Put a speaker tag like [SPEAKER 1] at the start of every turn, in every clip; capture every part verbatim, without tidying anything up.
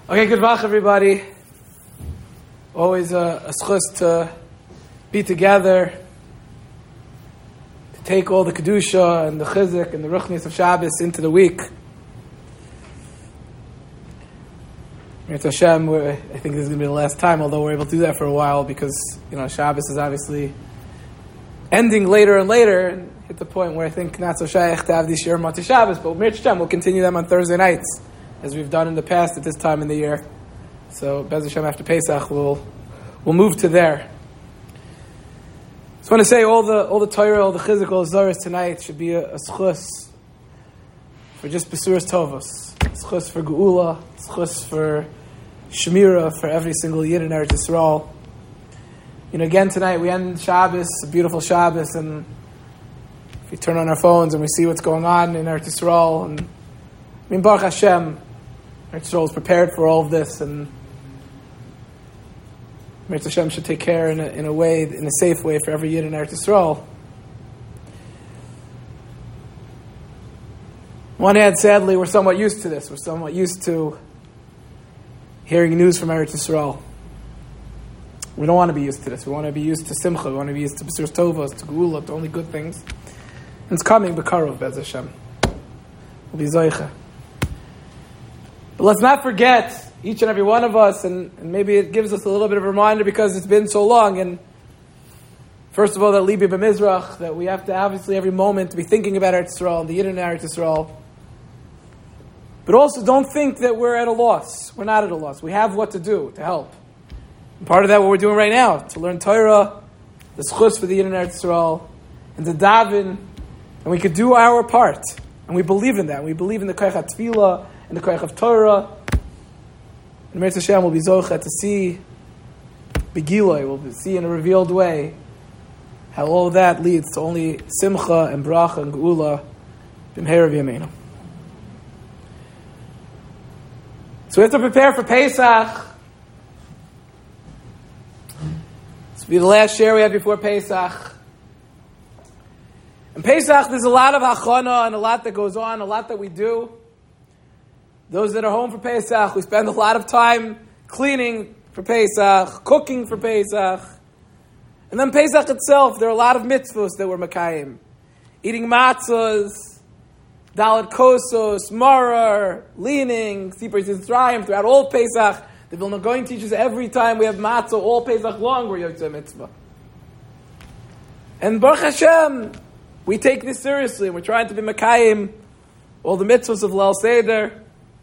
[SPEAKER 1] Okay, good vach, everybody. Always a, a schus to be together, to take all the kedusha and the chizuk and the ruchnis of Shabbos into the week. Mirz Hashem, I think this is going to be the last time, although we're able to do that for a while because, you know, Shabbos is obviously ending later and later, and hit the point where I think not so shaykh to have this year Mati Shabbos, but Mirz Hashem, we'll continue them on Thursday nights, as we've done in the past at this time in the year. So, Bez Hashem, after Pesach, we'll we'll move to there. Just want to say all the all the Torah, all the chizuk, all the zaras tonight should be a, a schus for just besuras tovos, schus for geula, schus for shemira for every single yid in Eretz Yisrael. You know, again tonight we end Shabbos, a beautiful Shabbos, and if we turn on our phones and we see what's going on in Eretz Yisrael, and I mean, Baruch Hashem, Eretz Yisrael is prepared for all of this, and Mirz Hashem should take care in a, in a way, in a safe way for every yid in Eretz Yisrael. On one hand, sadly, we're somewhat used to this. We're somewhat used to hearing news from Eretz Yisrael. We don't want to be used to this. We want to be used to Simcha. We want to be used to B'suras Tovos, to Geula, to only good things. And it's coming, B'karov, Bez Hashem. We'll be Zoicha. But let's not forget, each and every one of us, and, and maybe it gives us a little bit of a reminder because it's been so long, and first of all, that Libi B'Mizrach, that we have to obviously every moment to be thinking about Eretz Yisrael and the Yidden in Eretz Yisrael. But also don't think that we're at a loss. We're not at a loss. We have what to do to help. And part of that, what we're doing right now, to learn Torah, the schus for the Yidden in Eretz Yisrael, and to daven, and we could do our part. And we believe in that. We believe in the koach HaTfilah, and the koach of Torah. And Mirz Hashem will be zocha to see Begiloi, will see in a revealed way how all that leads to only Simcha and Bracha and Geula b'mheira v'yameinu. So we have to prepare for Pesach. This will be the last share we have before Pesach. In Pesach, there's a lot of hachana and a lot that goes on, a lot that we do. Those that are home for Pesach, we spend a lot of time cleaning for Pesach, cooking for Pesach. And then Pesach itself, there are a lot of mitzvahs that we're makayim. Eating matzahs, dalet kosos, marar, leaning, sipur Yisrael, throughout all Pesach. The Vilna Gaon teaches every time we have matzah, all Pesach long, we're yotzei mitzvah. And Baruch Hashem, we take this seriously, and we're trying to be makayim all the mitzvahs of Leil Seder.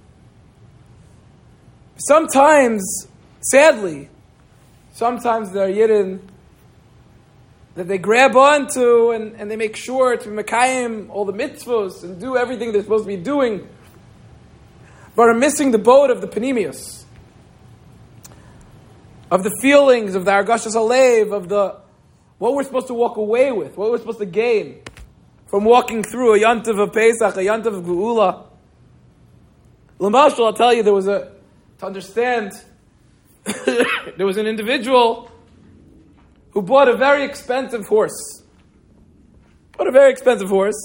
[SPEAKER 1] Sometimes, sadly, sometimes there are yidden that they grab onto and, and they make sure to mekayim all the mitzvahs and do everything they're supposed to be doing, but are missing the boat of the panemius, of the feelings, of the argashas halev, of the what we're supposed to walk away with, what we're supposed to gain from walking through a yontiv of Pesach, a yontiv of Geula. L'mashal, I'll tell you, there was a To understand, there was an individual who bought a very expensive horse. Bought a very expensive horse.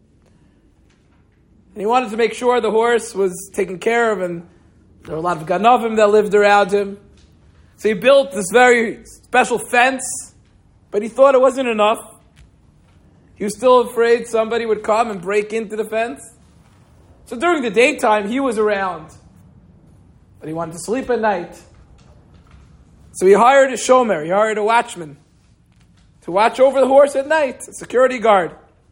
[SPEAKER 1] And he wanted to make sure the horse was taken care of, and there were a lot of ganavim that lived around him. So he built this very special fence, but he thought it wasn't enough. He was still afraid somebody would come and break into the fence. So during the daytime, he was around, but he wanted to sleep at night. So he hired a shomer, he hired a watchman to watch over the horse at night, a security guard.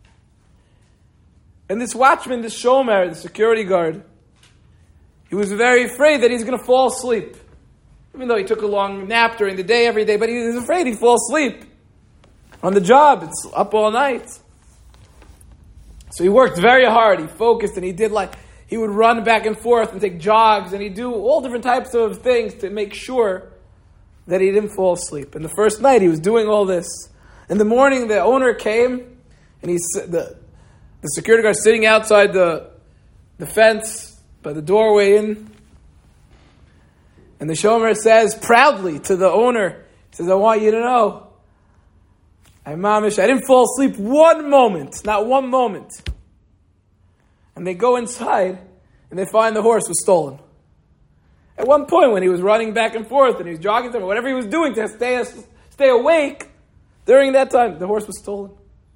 [SPEAKER 1] And this watchman, this shomer, the security guard, he was very afraid that he's going to fall asleep. Even though he took a long nap during the day every day, but he was afraid he'd fall asleep on the job. It's up all night. So he worked very hard, he focused, and he did like, he would run back and forth and take jogs, and he'd do all different types of things to make sure that he didn't fall asleep. And the first night he was doing all this. In the morning, the owner came, and he's the the security guard sitting outside the the fence by the doorway in. And the shomer says proudly to the owner, he says, "I want you to know, I mamish, I didn't fall asleep one moment, not one moment." And they go inside, and they find the horse was stolen. At one point, when he was running back and forth and he was jogging somewhere, whatever he was doing to stay stay awake, during that time, the horse was stolen.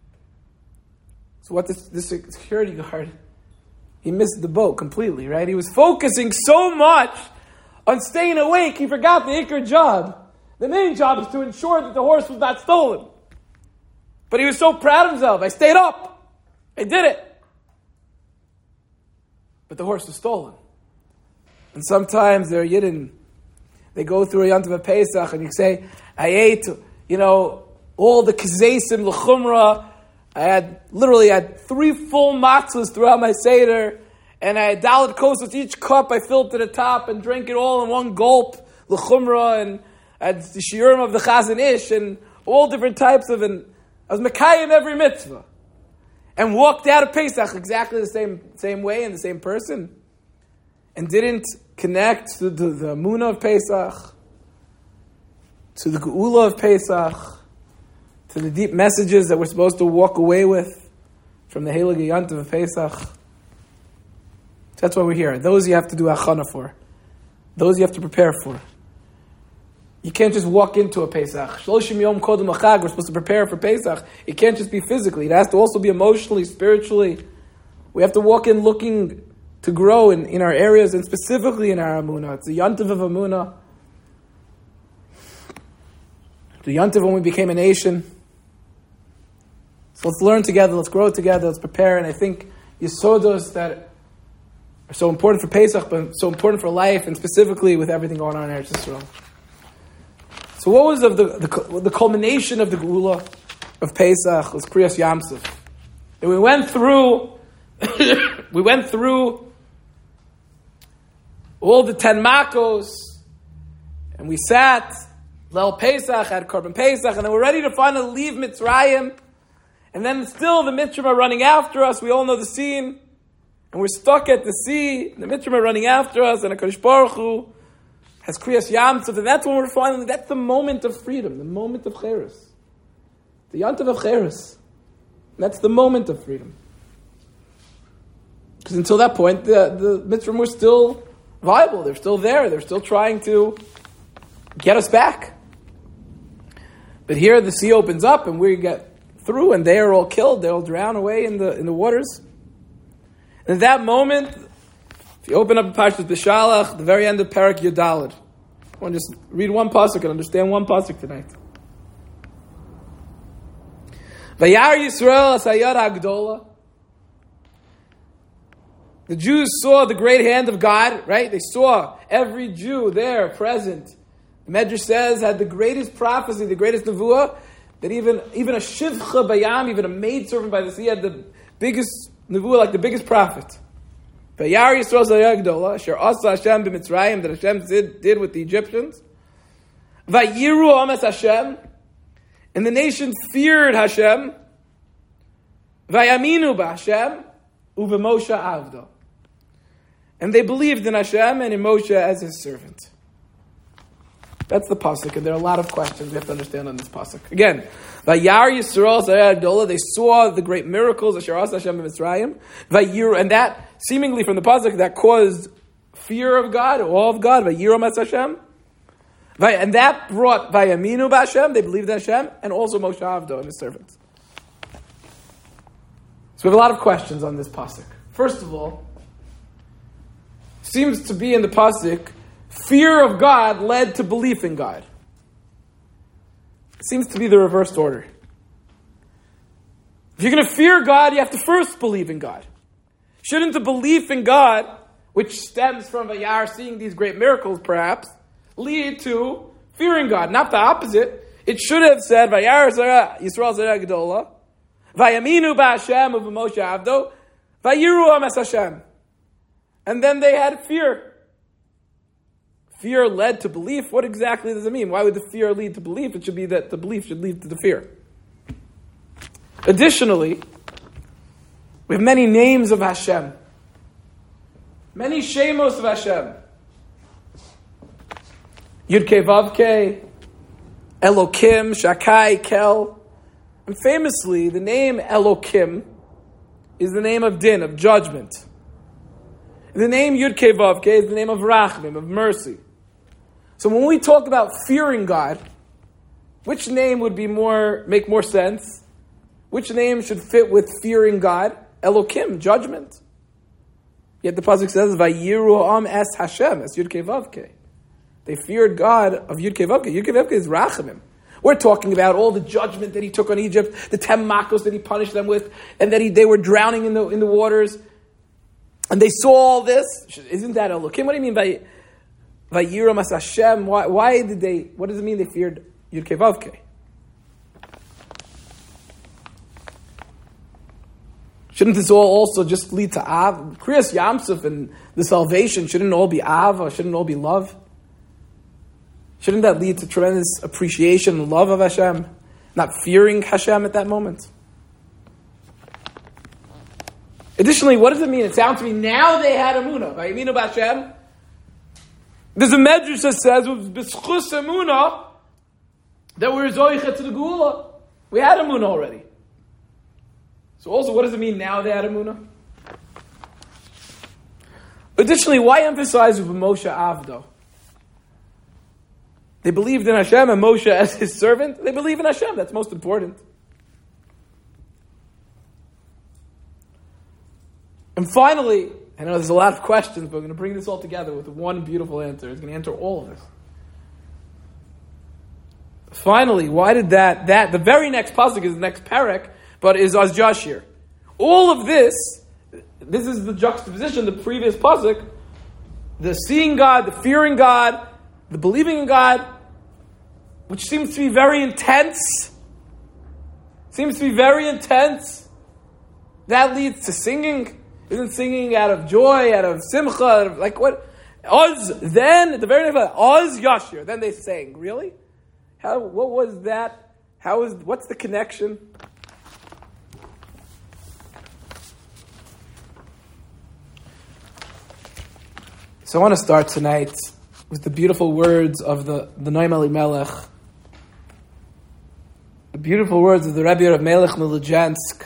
[SPEAKER 1] So what this, this security guard, he missed the boat completely, right? He was focusing so much on staying awake, he forgot the ikr job. The main job is to ensure that the horse was not stolen. But he was so proud of himself. I stayed up. I did it. But the horse was stolen. And sometimes they're Yidden. They go through a Yontiv Pesach and you say, I ate, you know, all the kazesim, l'chumra. I had, literally had three full matzahs throughout my Seder. And I had dalet kossos. Each cup I filled to the top and drank it all in one gulp. L'chumra, and I had the shiurim of the Chazon Ish and all different types of, and I was mekayim every mitzvah. And walked out of Pesach exactly the same same way and the same person. And didn't connect to the, the Amunah of Pesach, to the Geula of Pesach, to the deep messages that we're supposed to walk away with from the Heilige Yontiv of Pesach. That's why we're here. Those you have to do achana for. Those you have to prepare for. You can't just walk into a Pesach. Shloshim Yom Kodem Achag, we're supposed to prepare for Pesach. It can't just be physically. It has to also be emotionally, spiritually. We have to walk in looking to grow in, in our areas and specifically in our Amunah. It's the Yontiv of Amunah. The Yontiv when we became a nation. So let's learn together, let's grow together, let's prepare. And I think Yesodos that are so important for Pesach, but so important for life, and specifically with everything going on in Eretz Yisrael. So what was of the, the the culmination of the Geula of Pesach was Kriyas Yamsuf. And we went through, we went through all the ten makos, and we sat, Leil Pesach, had Korban Pesach, and then we're ready to finally leave Mitzrayim, and then still the Mitzrim are running after us. We all know the scene, and we're stuck at the sea. The Mitzrim are running after us, and HaKadosh Baruch Hu has Kriyas Yamsuf, and that's when we're finally, that's the moment of freedom, the moment of Cheres. The Yontiv of Cheres. That's the moment of freedom. Because until that point, the, the Mitzrim were still viable. They're still there. They're still trying to get us back. But here the sea opens up and we get through and they are all killed. They all drown away in the in the waters. And at that moment, if you open up Parshas B'Shalach, the very end of Parak Yudalid, I want to just read one pasuk and understand one pasuk tonight. Vayar Yisrael Asayad Agdola. The Jews saw the great hand of God, right? They saw every Jew there present. The Medrash says had the greatest prophecy, the greatest nevuah, that even even a shivcha bayam, even a maidservant by the sea, had the biggest nevuah, like the biggest prophet. Vayar Yisrael Asayad Agdola, Asher Asa Hashem b'Mitzrayim, that Hashem did, did with the Egyptians. Vayiru Ames Hashem. And the nation feared Hashem. Vayaminu b'Hashem uveMoshe avdo. And they believed in Hashem and in Moshe as his servant. That's the pasuk, and there are a lot of questions we have to understand on this pasuk. Again, Vayar Yisrael Zayar Agdola, they saw the great miracles Asher Asa Hashem b'Mitzrayim. Vayiru, and that seemingly from the pasuk that caused fear of God, awe of God. Vayiru Ames Hashem. And that brought Vayaminu b'Hashem, they believed in Hashem, and also Moshe Avdo and his servants. So we have a lot of questions on this pasuk. First of all, seems to be in the pasuk, fear of God led to belief in God. It seems to be the reversed order. If you're going to fear God, you have to first believe in God. Shouldn't the belief in God, which stems from Vayar seeing these great miracles perhaps, lead to fearing God, not the opposite? It should have said, Vayar Yisrael Zera Gedola, Vayaminu b'Hashem uveMoshe avdo, Vayiru Ames Hashem. And then they had fear. Fear led to belief. What exactly does it mean? Why would the fear lead to belief? It should be that the belief should lead to the fear. Additionally, we have many names of Hashem. Many shemos of Hashem. Yud-Kei Vav-Kei, Elokim, Shakai, Kel. And famously, the name Elokim is the name of din, of judgment. The name Yud-Kei Vav-Kei is the name of Rachmim, of mercy. So when we talk about fearing God, which name would be more make more sense? Which name should fit with fearing God? Elokim, judgment. Yet the pasuk says, "Vayiru Am es Hashem," es Yud-Kei Vav-Kei. They feared God of Yud-Kei Vav-Kei. Yud-Kei Vav-Kei is Rachamim. We're talking about all the judgment that he took on Egypt, the ten makos that he punished them with, and that he, they were drowning in the in the waters. And they saw all this. Isn't that Elokim? What do you mean by Vayiru as Hashem? Why, why did they? What does it mean they feared Yud-Kei Vav-Kei? Shouldn't this all also just lead to Av? Kriyas Yamsuf and the salvation, shouldn't it all be Av, or shouldn't it all be love? Shouldn't that lead to tremendous appreciation and love of Hashem, not fearing Hashem at that moment? Additionally, what does it mean? It sounds to me now they had Emunah. Vayiminu b'Hashem. There's a medrash that says with b'schus Emunah that we're zoicha to the Geula. We had Emunah already. So also, what does it mean now they had Emunah? Additionally, why emphasize with Moshe Avdo? They believed in Hashem and Moshe as his servant. They believe in Hashem. That's most important. And finally, I know there's a lot of questions, but we're going to bring this all together with one beautiful answer. It's going to answer all of this. Finally, why did that, that, the very next pasuk is the next parak, but is Az Jashir. All of this, this is the juxtaposition, the previous pasuk, the seeing God, the fearing God, the believing in God, which seems to be very intense, seems to be very intense. That leads to singing. Isn't singing out of joy, out of simcha, out of, like what? Oz, then, at the very next, Oz Yashir. Then they sang. Really? How? What was that? How is? What's the connection? So I want to start tonight with the beautiful words of the the Noam Elimelech, the beautiful words of the Rebbe of Melech Milizhansk.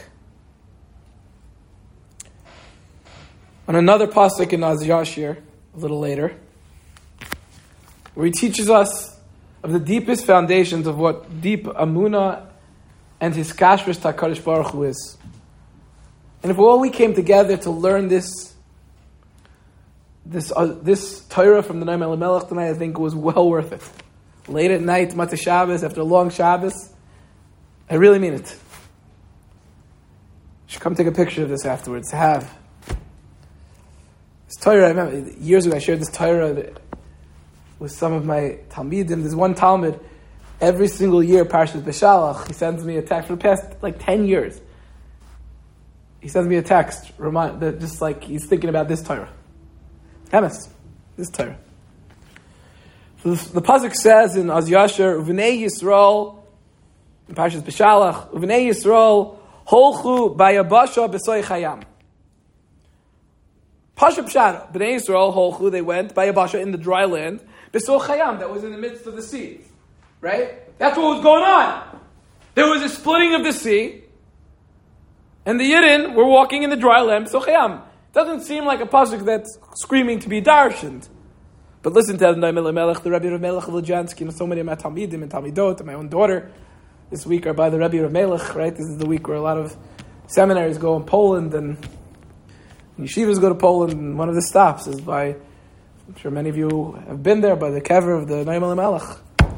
[SPEAKER 1] On another pasuk in Az Yashir, a little later, where he teaches us of the deepest foundations of what deep Amunah and his kashrus HaKadosh Baruch Hu is. And if all we came together to learn this this uh, this Torah from the Noam Elimelech tonight, I think it was well worth it. Late at night, Matzah Shabbos, after a long Shabbos, I really mean it. You should come take a picture of this afterwards to have. This Torah, I remember years ago I shared this Torah with some of my Talmidim. There's one Talmud, every single year, Parshas Beshalach, he sends me a text for the past like ten years. He sends me a text, remind, that just like he's thinking about this Torah. Emes, this Torah. So the, the pasuk says in Az Yashir, Uvnei Yisrael, in Parshas Beshalach, Uvnei Yisrael, Holchu Bayabasha B'soy Chayam. Pasha Pshara, Bnei Yisrael, Holchu, they went by Yabasha in the dry land, B'soy Chayam, that was in the midst of the sea. Right? That's what was going on. There was a splitting of the sea, and the Yidden were walking in the dry land, B'soy Chayam. Doesn't seem like a pasuk that's screaming to be darshaned. But listen to the Noam Elimelech, the Rebbe of Melech Milizhansk. You know, so many of my Talmidim and Talmidot and my own daughter this week are by the Rebbe of Melech, right? This is the week where a lot of seminaries go in Poland and yeshivas go to Poland, and one of the stops is by, I'm sure many of you have been there, by the kever of the Noam Elimelech.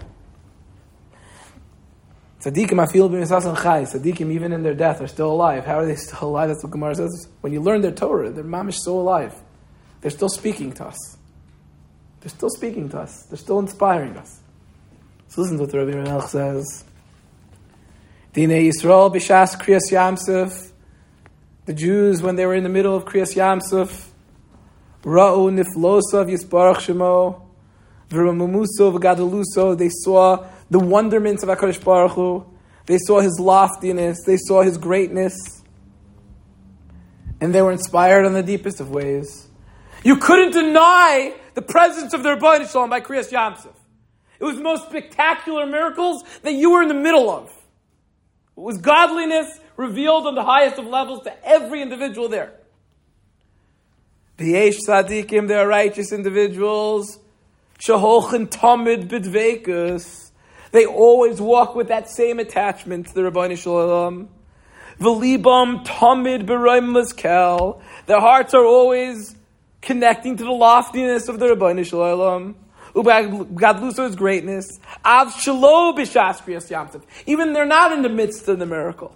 [SPEAKER 1] Tzaddikim afil b'misasan chai. Tzaddikim, even in their death, are still alive. How are they still alive? That's what Gemara says. When you learn their Torah, they're mamish still alive. They're still speaking to us. They're still speaking to us. They're still inspiring us. So listen to what the Rebbe Melech says. Dinei Yisrael b'shas Kriyas Yamsuf. The Jews, when they were in the middle of Kriyas Yamsuf, Ra'u niflosav yisbarach shemo, v'ramamuso v'gadaluso, they saw the wonderments of HaKadosh Baruch Hu. They saw His loftiness. They saw His greatness. And they were inspired on the deepest of ways. You couldn't deny the presence of the Rebbeinu Shalom by Kriyas Yamsuf. It was the most spectacular miracles that you were in the middle of. It was godliness revealed on the highest of levels to every individual there. V'yesh tzadikim, they are righteous individuals. Sheholchen tamid b'dveikus. They always walk with that same attachment to the Ribbono Shel Olam. V'libam tamid b'roim muskel. Their hearts are always connecting to the loftiness of the Ribbono Shel Olam. Gadluso's greatness. Av shelo b'shas kriyas yamsuf. Even they're not in the midst of the miracle.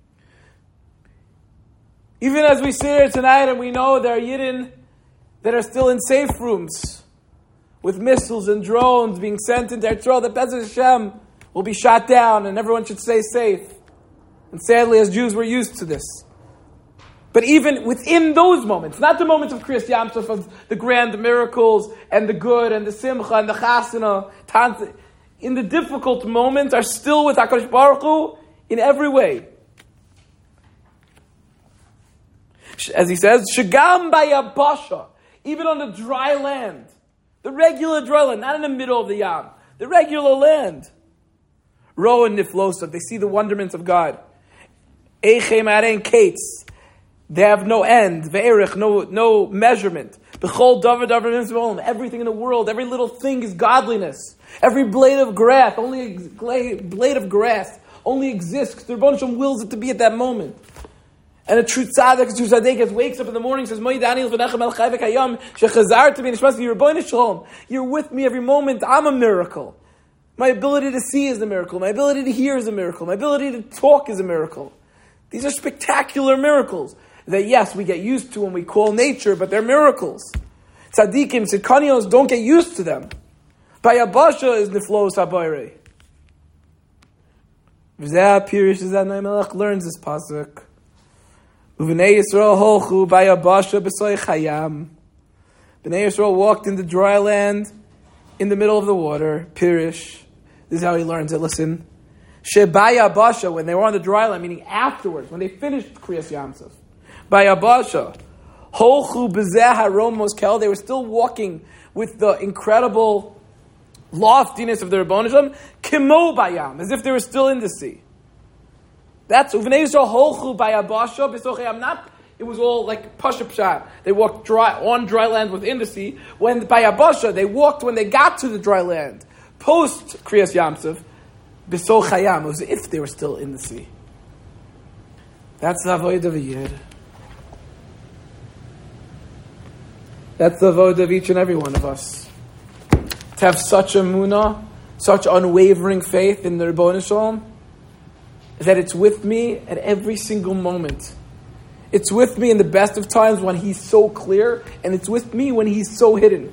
[SPEAKER 1] Even as we sit here tonight and we know there are Yidden that are still in safe rooms with missiles and drones being sent into Eretz, that Be'ez Hashem will be shot down and everyone should stay safe. And sadly, as Jews, we're used to this. But even within those moments, not the moments of Kriyas Yamsuf, of the grand miracles and the good and the simcha and the chasana, in the difficult moments are still with HaKadosh Baruch Hu in every way. As he says, Shagam bayabasha, even on the dry land, the regular dry land, not in the middle of the Yam, the regular land. Ro and Niflosav, they see the wonderments of God. Eichem arein kates, they have no end, ve'erich, no no measurement. B'chol davar davar, everything in the world, every little thing is godliness. Every blade of grass, only blade of grass, only exists because the Ribbono Shel Olam wills it to be at that moment. And a true tzaddik, a true tzaddik, wakes up in the morning and says, Moi Daniel v'nechem el chai v'kayam, shechazarti b'nishmas Ribbono Shel Olam. You're with me every moment. I'm a miracle. My ability to see is a miracle. My ability to hear is a miracle. My ability to talk is a miracle. These are spectacular miracles that, yes, we get used to when we call nature, but they're miracles. Tzaddikim, tzidkanios, don't get used to them. Bayabasha is niflos habayre. V'zeh Pirish Zanai Melech learns this pasuk. B'nei Yisrael holchu bayabasha b'soy chayam. B'nei Yisrael walked in the dry land, in the middle of the water. Pirish. This is how he learns it. Listen. Shebayabasha, when they were on the dry land, meaning afterwards, when they finished Kriyas Yamsuf. Bayabasha. Holchu b'zeh harom moskel. They were still walking with the incredible loftiness of the Ribbono Shel Olam. Kimo bayam, as if they were still in the sea. That's Uvnei Yisrael holchu bayabasha b'sochayam. Not, it was all like pasha pshat. They walked dry on dry land within the sea. When bayabasha, they walked when they got to the dry land. Post Kriyas Yamsuf, b'sochayam. It was as if they were still in the sea. That's the avoid of a Yid. That's the avoid of each and every one of us. To have such a munah, such unwavering faith in the Ribbono Shel Olam, that it's with me at every single moment. It's with me in the best of times when He's so clear, and it's with me when He's so hidden.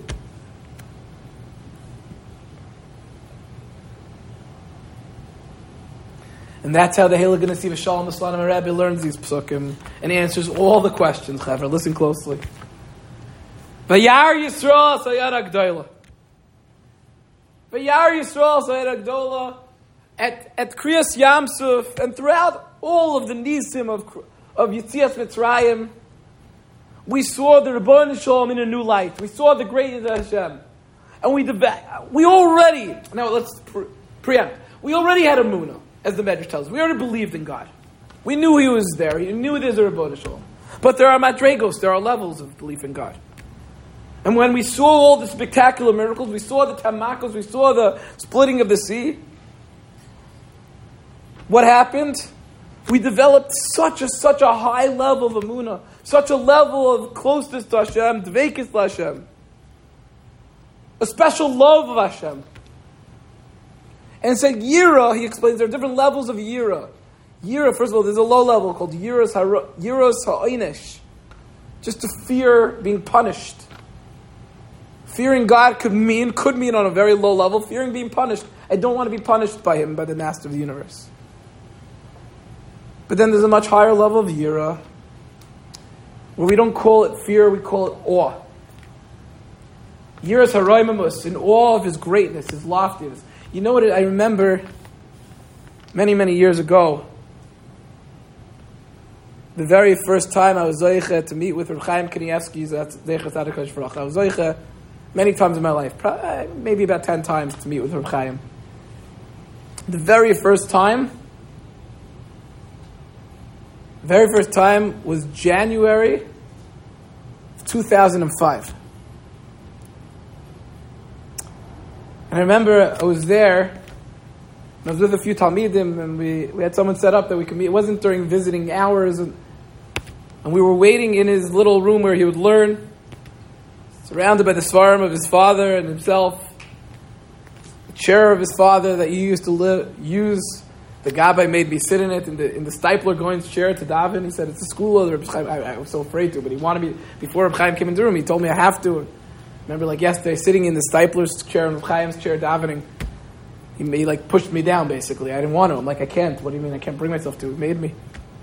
[SPEAKER 1] And that's how the Heilig Nesiv Shalom Aslan Rebbe learns these psukim and answers all the questions. Chaver, listen closely. Vayar Yisrael Sayad Agdola. Vayar Yisrael Sayad Agdola. At at Kriyas Yamsuf and throughout all of the Nisim of of Yitzias Mitzrayim, we saw the Ribbono Shel Olam in a new light. We saw the greatness of Hashem, and we we already now let's pre- preempt. We already had a munah, as the Medrash tells us. We already believed in God. We knew He was there. We knew there's a Ribbono Shel Olam. But there are madregos. There are levels of belief in God. And when we saw all the spectacular miracles, we saw the tamakos, we saw the splitting of the sea. What happened? We developed such a such a high level of emunah, such a level of closeness to Hashem, dveikis to Hashem, a special love of Hashem. And said yira, he explains there are different levels of yira. Yira, first of all, there's a low level called yiras yiros ha'oinish, just to fear being punished. Fearing God could mean could mean on a very low level. Fearing being punished, I don't want to be punished by Him, by the Master of the universe. But then there's a much higher level of yira, where we don't call it fear, we call it awe. Yiras haroimamus, in awe of His greatness, His loftiness. You know what? I remember many, many years ago, the very first time I was zoiche to meet with Reb Chaim Kanievsky, that's Zecher Tzaddik Hashvarach. I was zoiche many times in my life, probably, maybe about ten times to meet with Reb Chaim. The very first time, very first time was January two thousand five. And I remember I was there, and I was with a few Talmidim, and we, we had someone set up that we could meet. It wasn't during visiting hours, and, and we were waiting in his little room where he would learn, surrounded by the svarim of his father and himself, the chair of his father that he used to live, use. The Gabbai made me sit in it, in the in the Stipler Goin's chair to daven. He said, it's a school of the Reb Chaim. I, I was so afraid to, but he wanted me, before Reb Chaim came into the room, he told me I have to. Remember, like yesterday, sitting in the Stipler's chair and Reb Chaim's chair davening, he, he like pushed me down, basically. I didn't want to. I'm like, I can't. What do you mean I can't bring myself to? He made me.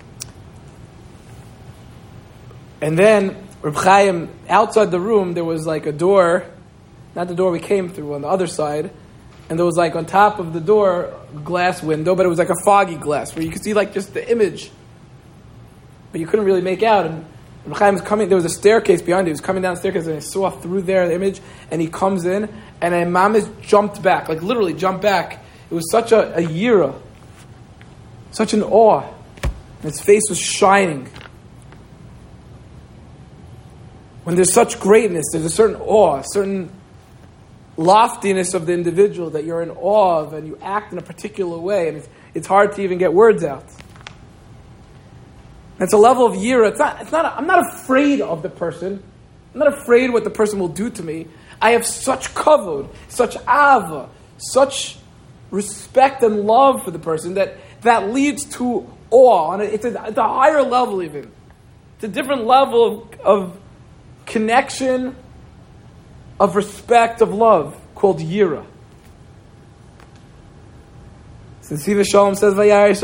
[SPEAKER 1] And then, Reb Chaim, outside the room, there was like a door, not the door we came through, on the other side, and there was like on top of the door, a glass window, but it was like a foggy glass, where you could see like just the image, but you couldn't really make out. And Reb Chaim was coming, there was a staircase behind it, he was coming down the staircase, and I saw through there the image, and he comes in, and Imam jumped back, like literally jumped back. It was such a, a yira, such an awe. And his face was shining. When there's such greatness, there's a certain awe, a certain loftiness of the individual that you're in awe of, and you act in a particular way, and it's, it's hard to even get words out. And it's a level of yira. It's not. It's not. A, I'm not afraid of the person. I'm not afraid what the person will do to me. I have such kavod, such ava, such respect and love for the person that that leads to awe. And it's a, it's a higher level even. It's a different level of, of connection, of respect, of love, called yira. Since Siva Shalom says,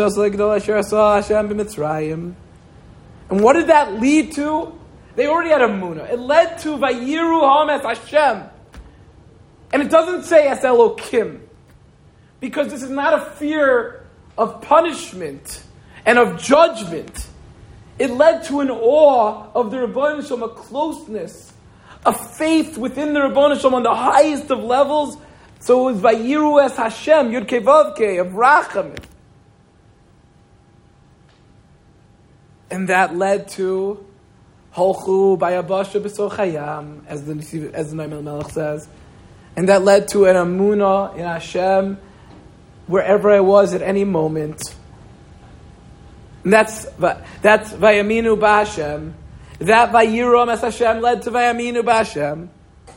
[SPEAKER 1] and what did that lead to? They already had a munah. It led to Vayiru Hames Hashem. And it doesn't say Es Elokim. Because this is not a fear of punishment and of judgment. It led to an awe of the Rebbeinu Shalom, a closeness, a faith within the Rebbeinu Shalom on the highest of levels. So it was Vayiru Es Hashem, Yud Kei Vav Kei, of Rachamim. And that led to Holchu Bayabasha B'Sochayam, as the as the Noam Melech says, and that led to an Amunah in Hashem wherever I was at any moment. And that's that's Vayaminu B'Hashem. That Vayiru Es Hashem led to Vayaminu B'Hashem.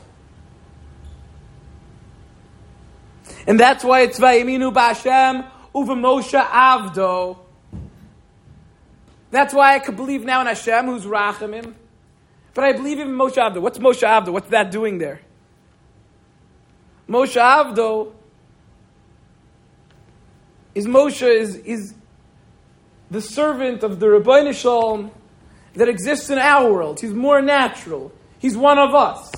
[SPEAKER 1] And that's why it's Vayaminu B'Hashem Uva Moshe Avdo. That's why I could believe now in Hashem, who's Rachamim. But I believe in Moshe Avdo. What's Moshe Avdo? What's that doing there? Moshe Avdo is Moshe is, is the servant of the Rebbeinu Shalom that exists in our world. He's more natural. He's one of us.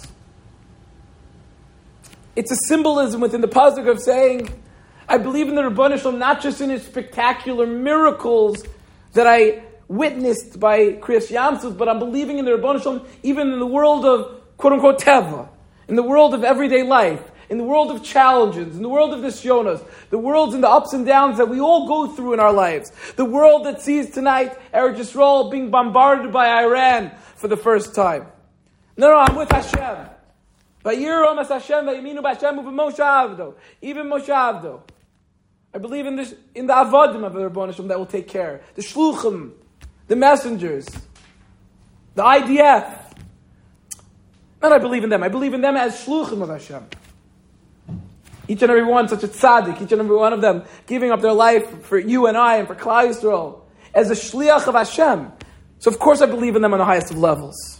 [SPEAKER 1] It's a symbolism within the pasuk of saying, I believe in the Rebbeinu Shalom not just in his spectacular miracles that I witnessed by Kriyas Yamsuf, but I'm believing in the Rebbeinu Shalom even in the world of quote-unquote teva, in the world of everyday life, in the world of challenges, in the world of nisyonos, the worlds and the ups and downs that we all go through in our lives, the world that sees tonight Eretz Yisrael being bombarded by Iran for the first time. No, no, I'm with Hashem. Vayiru Es Hashem, Vayaminu B'Hashem, Uva Moshe Avdo. Even Moshe Avdo. I believe in this, in the avodim of the Rebbeinu Shalom that will take care. The shluchim, the messengers, the I D F. And I believe in them. I believe in them as shluchim of Hashem. Each and every one, such a tzaddik, each and every one of them giving up their life for you and I and for Klal Yisrael as a shliach of Hashem. So of course I believe in them on the highest of levels.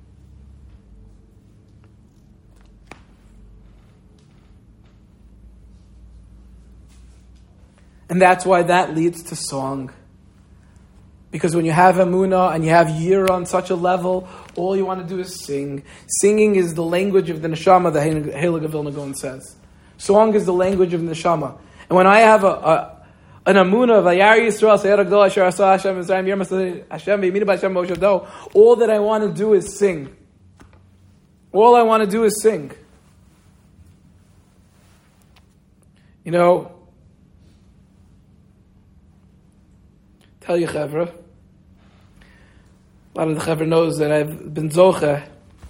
[SPEAKER 1] And that's why that leads to song. Because when you have Emunah and you have Yira on such a level, all you want to do is sing. Singing is the language of the Neshama, the Heilig of Vilna Gaon says. Song is the language of the Neshama. And when I have a, a an Emunah of Vayar Yisrael, Seyar Agdol, Asher Asa Hashem, Yisrael, Yirma Hashem, V'yiminu B'Hashem, Moshe Do, all that I want to do is sing. All I want to do is sing. You know, tell you, Chevra, a lot of the Chevra knows that I've been Zoche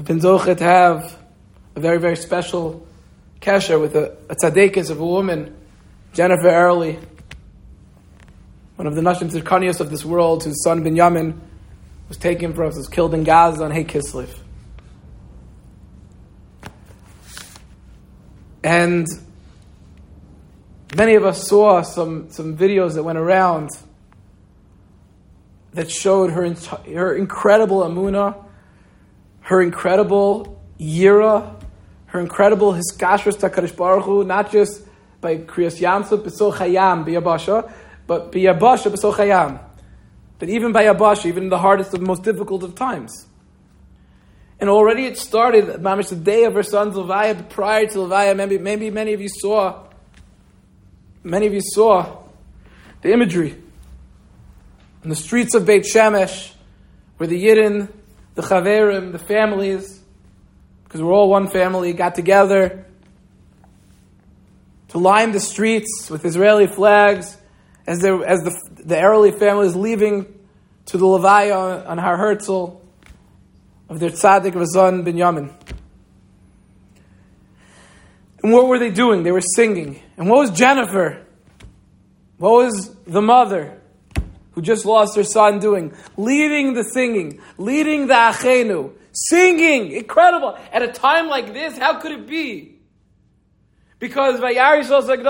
[SPEAKER 1] I've been zocheh to have a very, very special kesher with a, a tzaddikus of a woman, Jennifer Early, one of the Nashim Tzidkanios of this world, whose son Binyamin was taken from us, was killed in Gaza on Hey Kislev. And many of us saw some, some videos that went around that showed her her incredible amunah, her incredible yira, her incredible hiskashrus HaKadosh Baruch Hu, not just by Kriyas Yamsuf b'soch hayam b'yabasha, but b'yabasha b'soch hayam. But even by yabasha, even in the hardest of most difficult of times. And already it started, mamish, the day of her son's Levaya, but prior to Levaya, maybe, maybe many of you saw, many of you saw the imagery in the streets of Beit Shemesh, where the Yidden, the Chaverim, the families, because we're all one family, got together to line the streets with Israeli flags as, as the, the Early family is leaving to the Levaya on Har Herzl of their tzaddik Razan Binyamin. And what were they doing? They were singing. And what was Jennifer? What was the mother who just lost her son doing? Leading the singing, leading the Achenu, singing, incredible. At a time like this, how could it be? Because when you have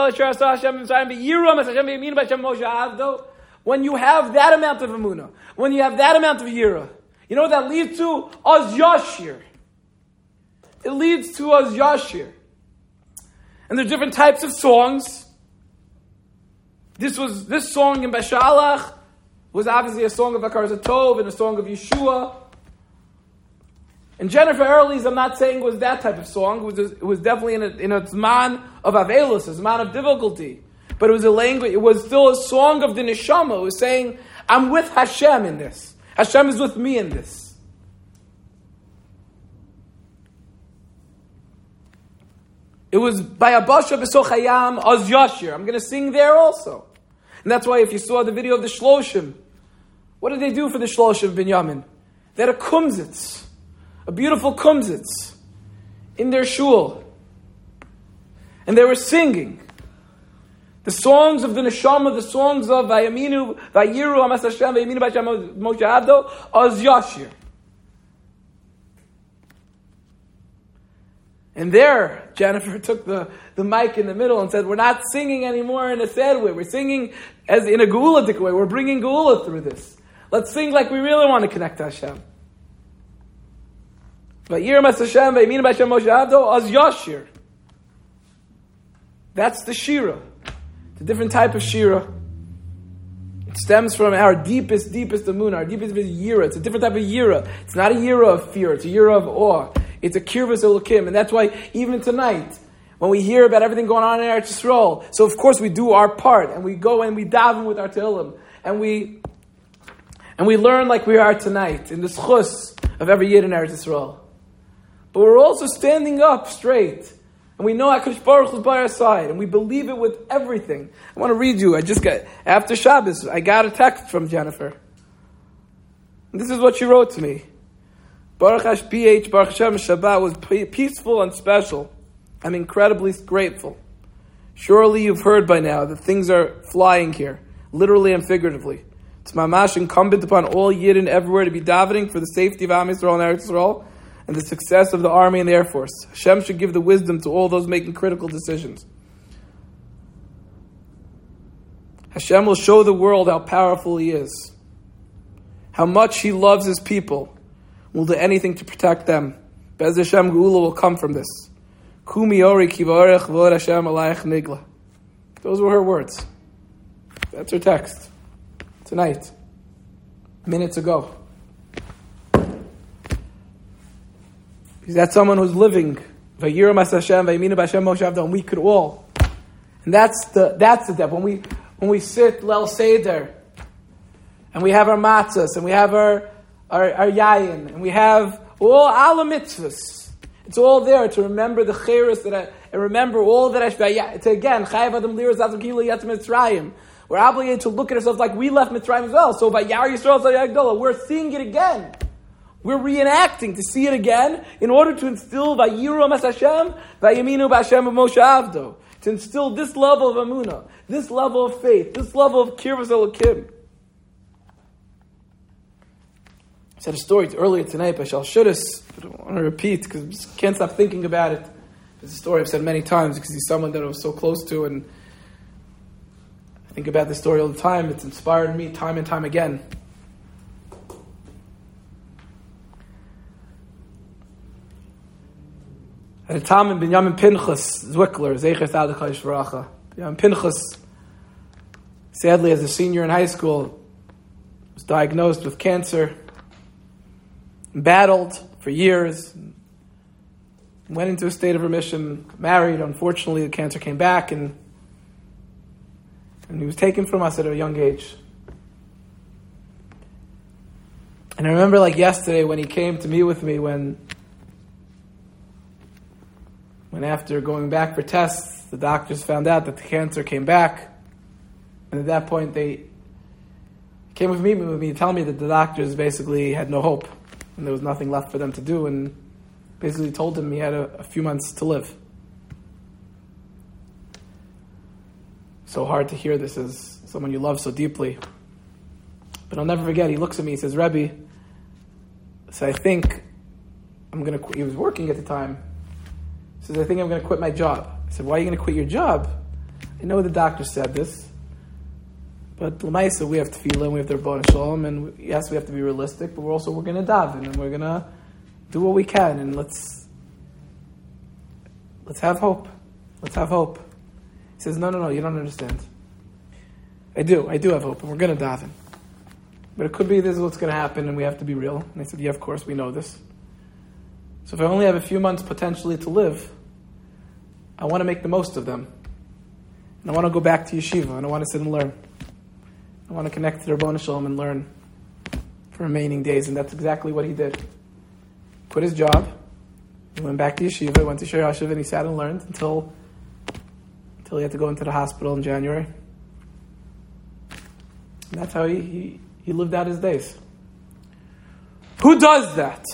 [SPEAKER 1] that amount of emunah, when you have that amount of yira, you know what that leads to? Az Yashir. It leads to Az Yashir. And there's different types of songs. This was this song in Bashalach was obviously a song of Akar Tov and a song of Yeshua. And Jennifer Early's, I'm not saying was that type of song. It was, it was definitely in a, in a zman of avelus, a zman of difficulty. But it was a language, it was still a song of the neshama. It was saying, I'm with Hashem in this. Hashem is with me in this. It was by Abasha B'soch Hayam Az Yashir. I'm going to sing there also. And that's why if you saw the video of the Shloshim, what did they do for the Shloshim Binyamin? They had a kumzitz, a beautiful kumzitz in their shul. And they were singing the songs of the neshama, the songs of Vayaminu, Vayiru, Amas Hashem, Vayaminu B'Hashem Moshe Avdo, Az Yashir. And there, Jennifer took the, the mic in the middle and said, we're not singing anymore in a sad way. We're singing as in a geuladik way. We're bringing geula through this. Let's sing like we really want to connect to Hashem. Vayiru Amas Hashem, Vayaminu B'Hashem Moshe Avdo, Az Yashir. That's the shira. A different type of shira. It stems from our deepest, deepest amunah, our deepest yira. It's a different type of yira. It's not a yira of fear. It's a yira of awe. It's a kirvus elokim, and that's why even tonight, when we hear about everything going on in Eretz Yisrael, so of course we do our part, and we go and we daven with our tehillim, and we and we learn like we are tonight in the schus of every yid in Eretz Yisrael. But we're also standing up straight. And we know HaKadosh Baruch Hu is by our side, and we believe it with everything. I want to read you. I just got, after Shabbos, I got a text from Jennifer. And this is what she wrote to me. Baruch Hash B H Baruch Hashem Shabbat was peaceful and special. I'm incredibly grateful. Surely you've heard by now that things are flying here, literally and figuratively. It's mamash incumbent upon all Yidden everywhere to be davening for the safety of Am Yisrael and Eretz Yisrael, and the success of the army and the air force. Hashem should give the wisdom to all those making critical decisions. Hashem will show the world how powerful He is, how much He loves His people, will do anything to protect them. Be'ez Hashem Geula will come from this. Kumi ori kivarech v'od Hashem alayich nigla. Those were her words. That's her text. Tonight. Minutes ago. Because that's someone who's living. Vayiram as Hashem, Vayiminu B'Hashem Moshe Avdo, and we could all. And that's the that's the depth. When we when we sit Leil Seder, and we have our matzahs, and we have our our, our yayin, and we have all ala mitzvahs. It's all there to remember the chayros that I and remember all that I to again chayav adam liras adam kila yat Mitzrayim. We're obligated to look at ourselves like we left Mitzrayim as well. So by Yar Yisrael Zayagdola, we're seeing it again. We're reenacting fasting to see it again in order to instill Vayiram as Hashem, Vayaminu b'Hashem Moshe Avdo. To instill this level of Amunah, this level of faith, this level of Kirvas Elokim. I said a story earlier tonight by Shal Shudis, but I want to repeat because I just can't stop thinking about it. It's a story I've said many times because he's someone that I was so close to, and I think about this story all the time. It's inspired me time and time again. At a time in Binyamin Pinchas Zwickler, Zecher Tzaddik V'Racha. Binyamin Pinchas, sadly as a senior in high school, was diagnosed with cancer, battled for years, went into a state of remission, married. Unfortunately, the cancer came back, and and he was taken from us at a young age. And I remember like yesterday when he came to meet with me when When after going back for tests, the doctors found out that the cancer came back. And at that point, they came with me, with me telling me that the doctors basically had no hope. And there was nothing left for them to do. And basically told him he had a, a few months to live. So hard to hear this as someone you love so deeply. But I'll never forget, he looks at me, he says, Rebbe, so I think I'm going to quit. He was working at the time. He says, I think I'm going to quit my job. I said, why are you going to quit your job? I know the doctor said this, but l'maisa, we have to feel it, we have to Rebbeinu Shalom, and yes, we have to be realistic, but we're also, we're going to daven, and we're going to do what we can, and let's, let's have hope. Let's have hope. He says, no, no, no, you don't understand. I do, I do have hope, and we're going to daven. But it could be this is what's going to happen, and we have to be real. And I said, yeah, of course, we know this. So if I only have a few months potentially to live, I want to make the most of them. And I want to go back to yeshiva, and I want to sit and learn. I want to connect to the Rebbeinu Shalom and learn for remaining days, and that's exactly what he did. Quit his job, he went back to yeshiva, went to Shir Hashiv, and he sat and learned until, until he had to go into the hospital in January. And that's how he, he, he lived out his days. Who does that?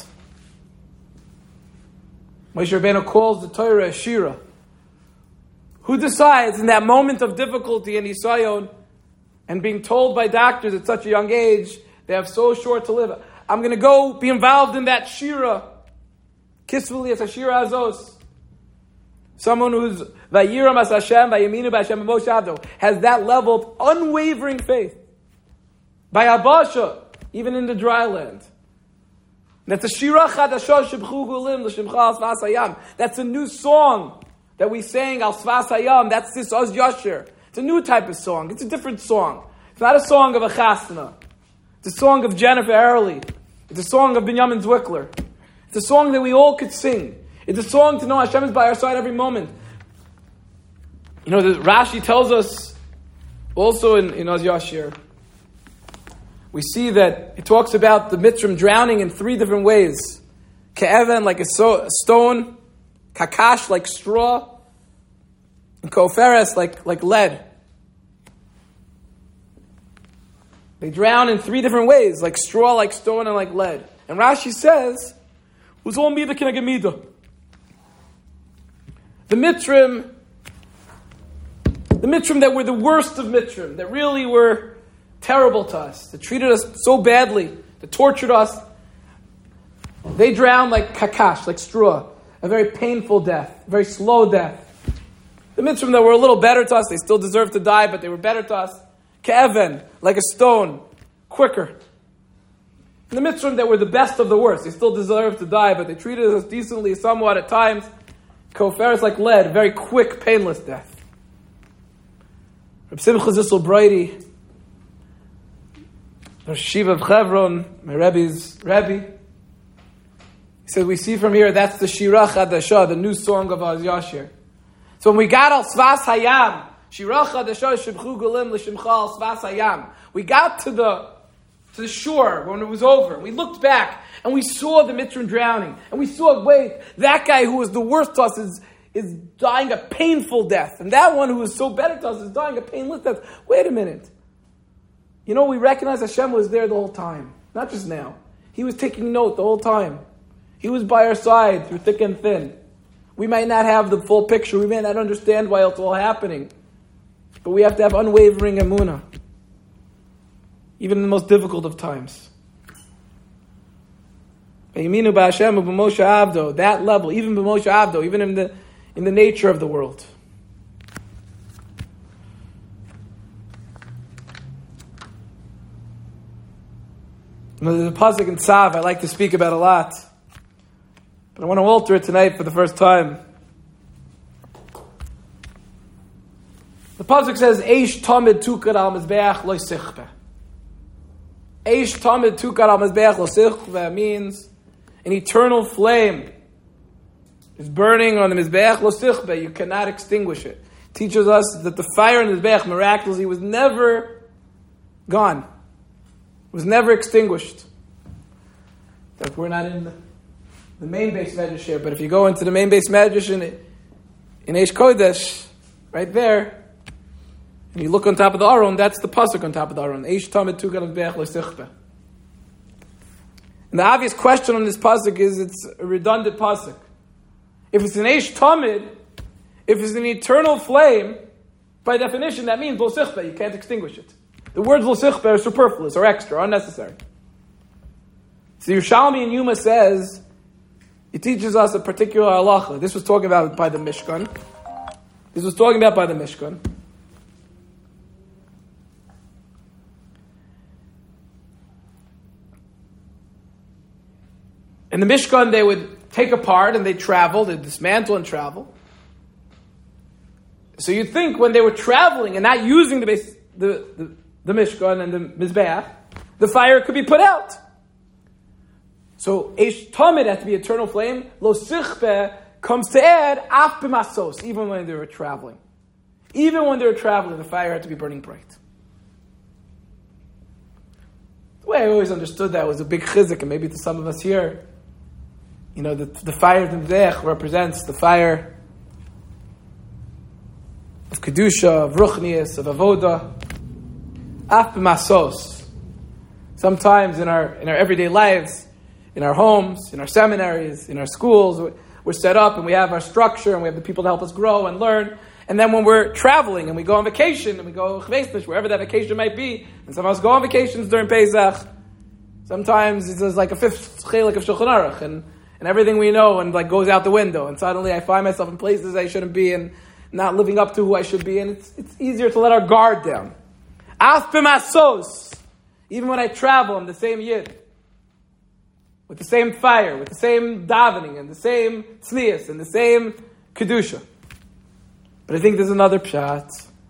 [SPEAKER 1] Moshe Rabbeinu calls the Torah a Shira. Who decides in that moment of difficulty in Isayon and being told by doctors at such a young age they have so short to live, I'm going to go be involved in that Shira. Kisvuli as a Shira Azos. Someone who's Vayiram as Hashem, Vayaminu b'Hashem Moshe Avdo, has that level of unwavering faith. By Abasha, even in the dry land. That's a Shira Chadashah Shibchu Gulim L'Shimcha Al Svas Hayam. That's a new song that we sang Al Svas Hayam. That's this Oz Yasher. It's a new type of song. It's a different song. It's not a song of a chasna. It's a song of Jennifer Early. It's a song of Binyamin Zwickler. It's a song that we all could sing. It's a song to know Hashem is by our side every moment. You know, the Rashi tells us also in, in Oz Yasher, we see that it talks about the Mitzrim drowning in three different ways. Ke'even, like a, so, a stone. Kakash, like straw. And Koferes, like, like lead. They drown in three different ways. Like straw, like stone, and like lead. And Rashi says, was all mida kineged mida. The Mitzrim, the Mitzrim that were the worst of Mitzrim, that really were terrible to us, that treated us so badly, that tortured us, they drowned like kakash, like straw, a very painful death, a very slow death. The Mitzrim that were a little better to us, they still deserved to die, but they were better to us. Ke'even, like a stone, quicker. And the Mitzrim that were the best of the worst, they still deserved to die, but they treated us decently somewhat at times. Koferes like lead, a very quick, painless death. Reb Simcha Zissel Brady, Rosh Yeshiva of Chevron, my Rebbe's Rebbe, he said, we see from here, that's the Shira Chadashah, the new song of Oz Yashir. So when we got Al Svas Hayam, Shira Chadashah Shibchu Gulim L'Shimcha Al Svas Hayam, we got to the to the shore when it was over. We looked back and we saw the Mitzrim drowning. And we saw, wait, that guy who was the worst to us is, is dying a painful death. And that one who was so better to us is dying a painless death. Wait a minute. You know, we recognize Hashem was there the whole time. Not just now. He was taking note the whole time. He was by our side through thick and thin. We might not have the full picture. We may not understand why it's all happening. But we have to have unwavering emunah, even in the most difficult of times. That level, even b'Moshe Avdo, even in the in the nature of the world. There's a pasuk in Tzav I like to speak about a lot, but I want to alter it tonight for the first time. The pasuk says, "Eish tamid tukar al mizbeach lo sichbe." Eish tamid tukar al mizbeach lo sichbe means an eternal flame is burning on the mizbeach lo sichbe. You cannot extinguish it. It teaches us that the fire in the mizbeach miraculously was never gone. It was never extinguished. That we're not in the, the main base medrash here, but if you go into the main base medrash in in Eish Kodesh, right there, and you look on top of the Aron, that's the pasuk on top of the Aron. Eish tamid tukar mizbeach lo sichbe. And the obvious question on this pasuk is, it's a redundant pasuk. If it's an Eish tamid, if it's an eternal flame, by definition that means lo sichbe. You can't extinguish it. The words lo sichbe are superfluous or extra, unnecessary. So Yerushalmi in Yuma says, it teaches us a particular halacha. This was talking about by the Mishkan. This was talking about by the Mishkan. In the Mishkan, they would take apart and they'd travel, they'd dismantle and travel. So you'd think when they were traveling and not using the base, the, the, the Mishkan and the Mizbeach, the fire could be put out. So Eish Tamid has to be eternal flame. Lo Sichbe comes to add Af B'masos, even when they were traveling. Even when they were traveling, the fire had to be burning bright. The way I always understood that was a big chizuk, and maybe to some of us here, you know, the, the fire of the Mizbeach represents the fire of Kedusha, of Ruchnius, of Avoda. Af B'masos. Sometimes in our in our everyday lives, in our homes, in our seminaries, in our schools, we're set up and we have our structure and we have the people to help us grow and learn. And then when we're traveling and we go on vacation and we go wherever that vacation might be, and some of us go on vacations during Pesach, sometimes it's like a fifth chelik of Shulchan Aruch, and, and everything we know and like goes out the window, and suddenly I find myself in places I shouldn't be and not living up to who I should be, and it's it's easier to let our guard down. Af b'masos. Even when I travel, I'm the same yid, with the same fire, with the same davening, and the same tznius, and the same kedusha. But I think there's another pshat.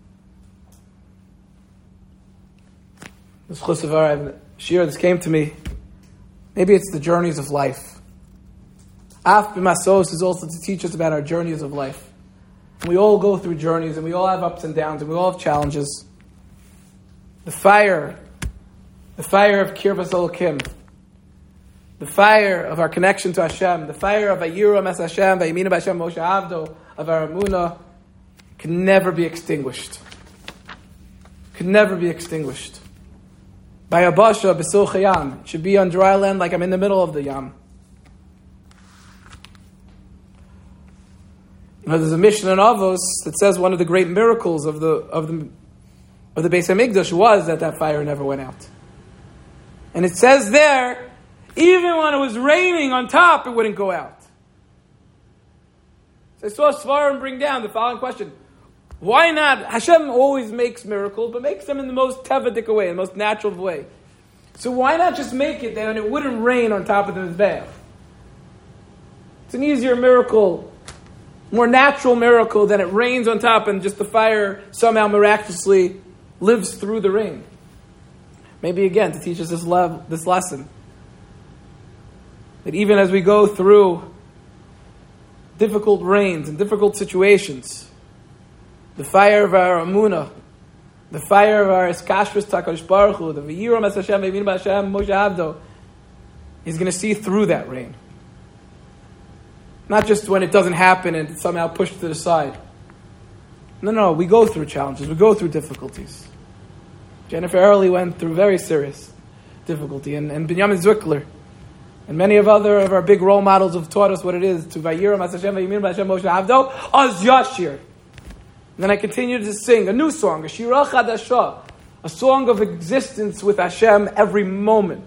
[SPEAKER 1] This chusavar, shir, this came to me. Maybe it's the journeys of life. Af b'masos is also to teach us about our journeys of life. And we all go through journeys, and we all have ups and downs, and we all have challenges. The fire, the fire of Kirvas Elokim, the fire of our connection to Hashem, the fire of Ayiram Es Hashem, Vayiminu B'Hashem Moshe Avdo, of our Emunah, can never be extinguished. Can never be extinguished. By Abasha, B'Sil Chayam, it should be on dry land like I'm in the middle of the Yam. You know, there's a Mishnah in Avos that says one of the great miracles of the of the of the Beis HaMikdash was that that fire never went out. And it says there, even when it was raining on top, it wouldn't go out. So I saw Svarim bring down the following question. Why not? Hashem always makes miracles, but makes them in the most tevadik way, in the most natural way. So why not just make it there and it wouldn't rain on top of the Mizbeach? It's an easier miracle, more natural miracle than it rains on top and just the fire somehow miraculously lives through the rain. Maybe again to teach us this love, this lesson. That even as we go through difficult rains and difficult situations, the fire of our Amunah, the fire of our Eskashvus Takadosh Baruch Hu, the V'yiram Es Hashem, V'yiminu B'Hashem Moshe Avdo, is going to see through that rain. Not just when it doesn't happen and it's somehow pushed to the side. No, no, we go through challenges, we go through difficulties. Jennifer Early went through very serious difficulty, and, and Binyamin Zwickler, And many of other of our big role models have taught us what it is to Vayiram as Hashem Vayimir Hashem Moshe Avdo Az Yashir. And then I continued to sing a new song, a Shirah Chadashah, a song of existence with Hashem every moment.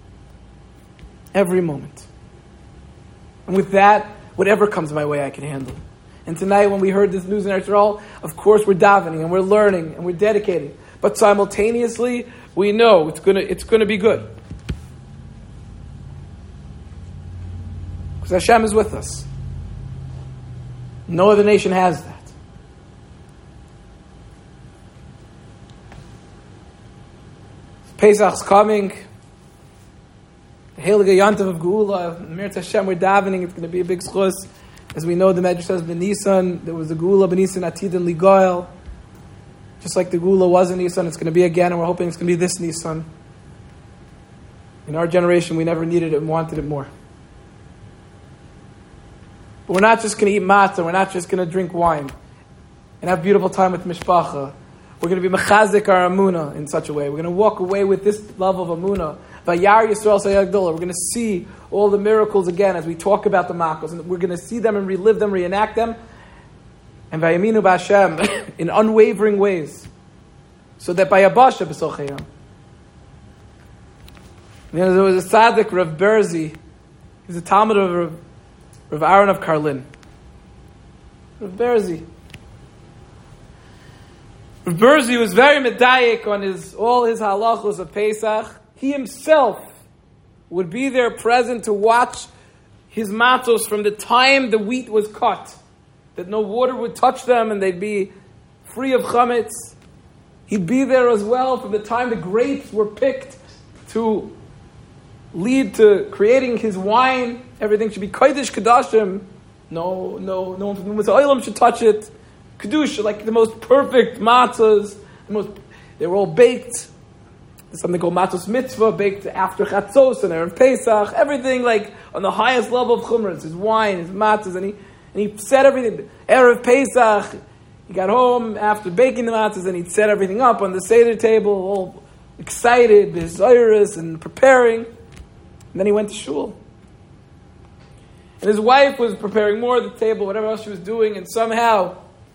[SPEAKER 1] Every moment. And with that, whatever comes my way, I can handle. And tonight, when we heard this news in Eretz Yisrael, of course we're davening and we're learning and we're dedicating. But simultaneously, we know it's gonna it's gonna be good. Because Hashem is with us. No other nation has that. Pesach's coming. The Heilige Yantav of Geula. Mir Hashem, we're davening. It's going to be a big schus. As we know, the Medrash says, B'Nisan, there was the Geula, B'Nisan Atid and Ligoel. Just like the Geula was in Nisan, it's going to be again, and we're hoping it's going to be this Nisan. In our generation, we never needed it and wanted it more. But we're not just going to eat matzah, we're not just going to drink wine and have beautiful time with mishpacha. We're going to be mechazik our amuna in such a way. We're going to walk away with this level of amuna. Vayar Yisrael Sayag Dola. We're going to see all the miracles again as we talk about the makos, and we're going to see them and relive them, reenact them. And Vayaminu B'Hashem in unwavering ways, so that by Abasha B'Sochayam. You know, there was a tzaddik, Rav Berzi. He's a Talmud of Rav, Rav Aaron of Karlin. Rav Berzi. Rav Berzi was very medayik on his all his halachos of Pesach. He himself would be there present to watch his matzos from the time the wheat was cut, that no water would touch them and they'd be free of chametz. He'd be there as well from the time the grapes were picked to lead to creating his wine. Everything should be kodesh kedashim. No, no, no one from the Olam should touch it. Kedusha, like the most perfect matzahs. The most, they were all baked. There's something called matzos mitzvah, baked after chatzos and erev Pesach. Everything like on the highest level of chumras. His wine, his matzahs, and he and he set everything. Erev Pesach, he got home after baking the matzahs and he'd set everything up on the Seder table, all excited, desirous, and preparing. And then he went to shul. And his wife was preparing more at the table, whatever else she was doing, and somehow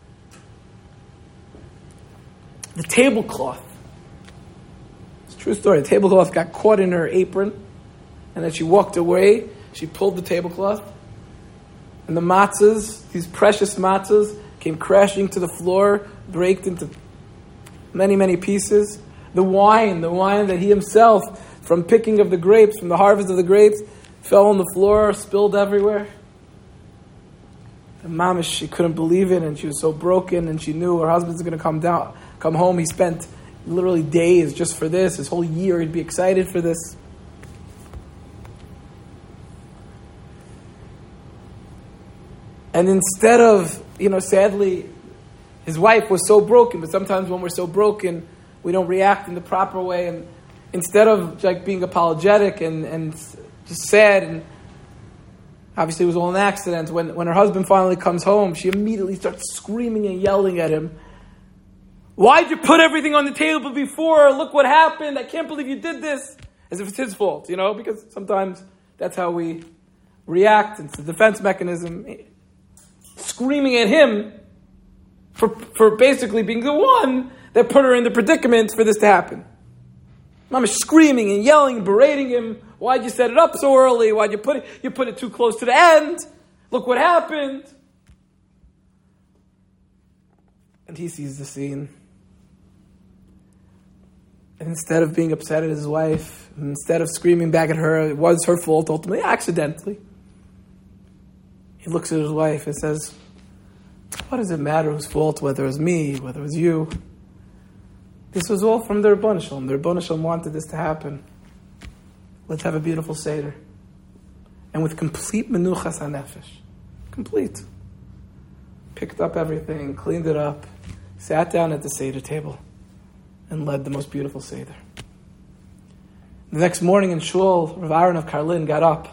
[SPEAKER 1] the tablecloth, it's a true story, the tablecloth got caught in her apron, and then she walked away, she pulled the tablecloth, and the matzahs, these precious matzahs, came crashing to the floor, breaked into many, many pieces. The wine, the wine that he himself, from picking of the grapes, from the harvest of the grapes, fell on the floor, spilled everywhere. And mamish, she couldn't believe it, and she was so broken, and she knew her husband's going to come down, come home. He spent literally days just for this. His whole year, he'd be excited for this. And instead of, you know, sadly, his wife was so broken, but sometimes when we're so broken, we don't react in the proper way, and instead of like being apologetic and, and just sad, and obviously it was all an accident, when, when her husband finally comes home, she immediately starts screaming and yelling at him. Why'd you put everything on the table before? Look what happened. I can't believe you did this. As if it's his fault, you know, because sometimes that's how we react. It's a defense mechanism. Screaming at him for, for basically being the one that put her in the predicament for this to happen. Mom is screaming and yelling and berating him. Why'd you set it up so early? Why'd you put it, you put it too close to the end? Look what happened. And he sees the scene. And instead of being upset at his wife, instead of screaming back at her, it was her fault ultimately, accidentally. He looks at his wife and says, what does it matter whose fault, whether it was me, whether it was you? This was all from the Rebbeinu Shalom. The Rebbeinu Shalom wanted this to happen. Let's have a beautiful Seder. And with complete menuchas hanefesh. Complete. Picked up everything, cleaned it up, sat down at the Seder table, and led the most beautiful Seder. The next morning in Shul, Rav Aaron of Karlin got up.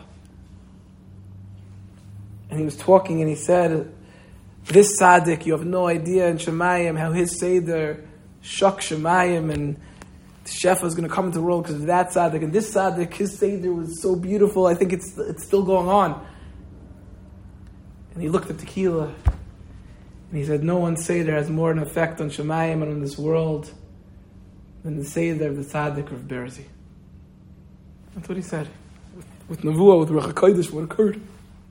[SPEAKER 1] And he was talking and he said, this tzaddik, you have no idea in Shemayim how his Seder shook Shemayim, and Shefa is going to come into the world because of that tzaddik, and this tzaddik, his seder was so beautiful. I think it's it's still going on. And he looked at tequila, and he said, no one seder has more an effect on Shemayim and on this world than the seder of the tzaddik of Berzi. That's what he said. With, with Nevuah, with Ruach HaKodesh, what occurred.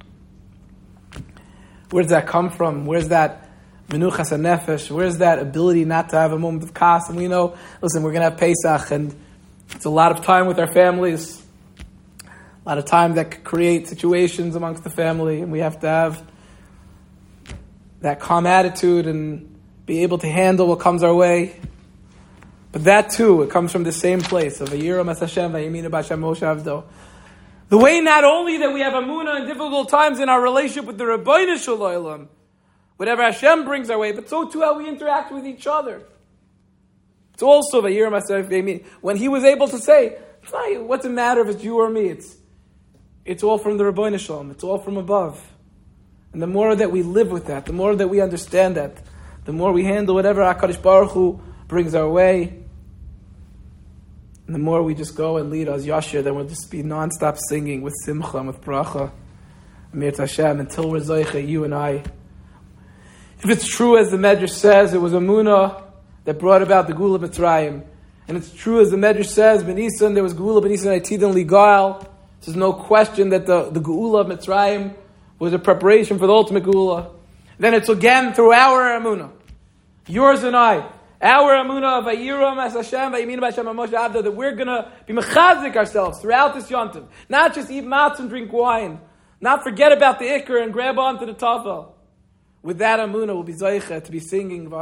[SPEAKER 1] Where does that come from? Where's that menuchas hanefesh? Where's that ability not to have a moment of kas? And we know, listen, we're going to have Pesach, and it's a lot of time with our families, a lot of time that could create situations amongst the family, and we have to have that calm attitude and be able to handle what comes our way. But that too, it comes from the same place of Vayiram es Hashem, Vayiminu b'Hashem Moshe Avdo. The way not only that we have Amunah in difficult times in our relationship with the Rabbeinu Shalom, whatever Hashem brings our way, but so too how we interact with each other. It's also Vayiram es Hashem, when he was able to say, what's the matter if it's you or me? It's it's all from the Rabbeinu Shalom. It's all from above. And the more that we live with that, the more that we understand that, the more we handle whatever HaKadosh Baruch Hu brings our way, and the more we just go and lead as Yashir, then we'll just be non-stop singing with Simcha and with Bracha, Amir Hashem, until we're Zoicha, you and I. If it's true, as the Medrash says, it was Amunah that brought about the Gula Mitzrayim, and it's true, as the Medrash says, Ben Isan, there was Gula Ben Isan Aitid and Ligal. There's no question that the, the Gula of Mitzrayim was a preparation for the ultimate Gula. Then it's again through our Amunah, yours and I, our Amunah of Vayiram es Hashem, Vayiminu b'Hashem Moshe Avdo, that we're going to be mechazik ourselves throughout this yontiv. Not just eat matzah and drink wine. Not forget about the ikr and grab onto the tafel. With that Amunah, we'll be zaycha to be singing,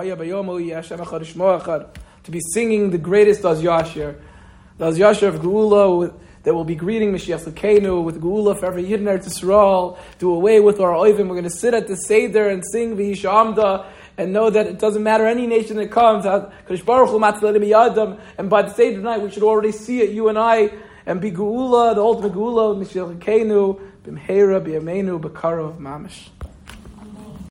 [SPEAKER 1] to be singing the greatest Az Yashir. The Az Yashir of Geula, that will be greeting Mashiach Lekenu with Geula for every Yid in Eretz Yisrael. Do away with our oivim. We're going to sit at the Seder and sing V'Yisha Amda, and know that it doesn't matter any nation that comes. Kadosh Baruch Hu matzilei miyadam, and by the Seder night we should already see it, you and I, and be Geula, the ultimate Geula of Mashiach Lekenu, b'mheira b'yameinu b'karav mamish.